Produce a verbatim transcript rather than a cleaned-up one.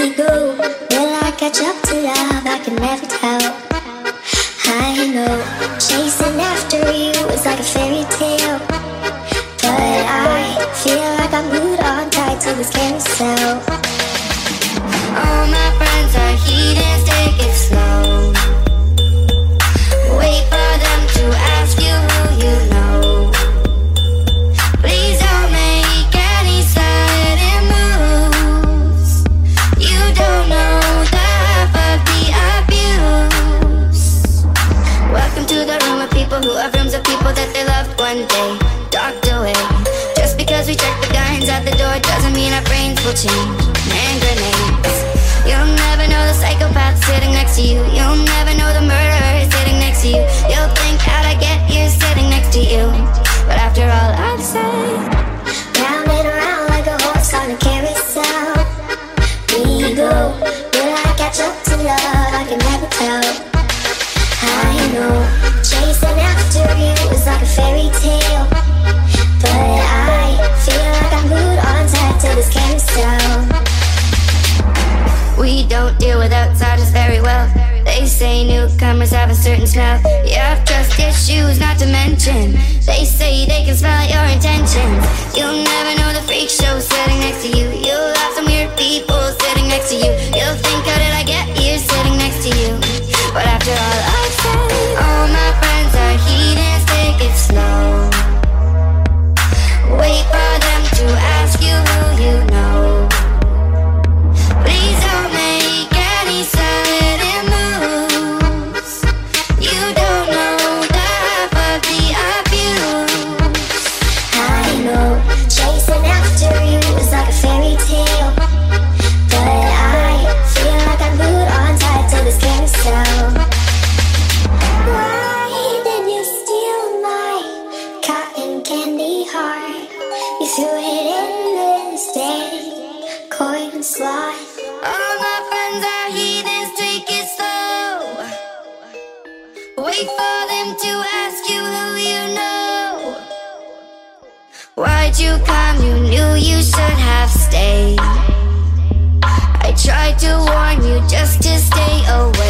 go. Will I catch up to love? I can never tell. I know chasing after you is like a fairy tale, but I feel like I'm glued on tight to this carousel. All my friends are heathens, take it slow. Wait for them to ask you who you know. Please don't make any sudden moves. You don't know the half of the abuse. Welcome to the room of people who have rooms of people that they loved one day docked away. Just because we check the guns at the door doesn't mean our brains will change. Hand grenades. You'll never know the psychopath sitting next to you. You'll never know the murderer sitting next to you. You'll think how'd I get here sitting next to you. But after all I've said, round and around like a horse on a carousel, we go. Will I catch up to love? I can never tell. I know chasing after you is like a fairy tale, but I feel like I'm glued on tight to this carousel. We don't deal with outsiders very well. They say newcomers have a certain smell. You have trust issues, not to mention they say they can smell your intentions. You'll never know the freak show sitting next to you. You'll have some weird people sitting next to you. You'll think, how did I get here sitting next to you? But after all I've said, all my friends are heathens, take it slow. Wait for them to ask you who you know. Please don't make any sudden moves. You don't know the half of the abuse. I know chasing after you is like a fairy tale, but I feel like I'm glued on tight to this carousel. Why did you steal my cotton candy heart? You threw it in this day coin slot. All my friends are heathens, take it slow. Wait for them to ask you who you know. Why'd you come? You knew you should have stayed. I tried to warn you just to stay away.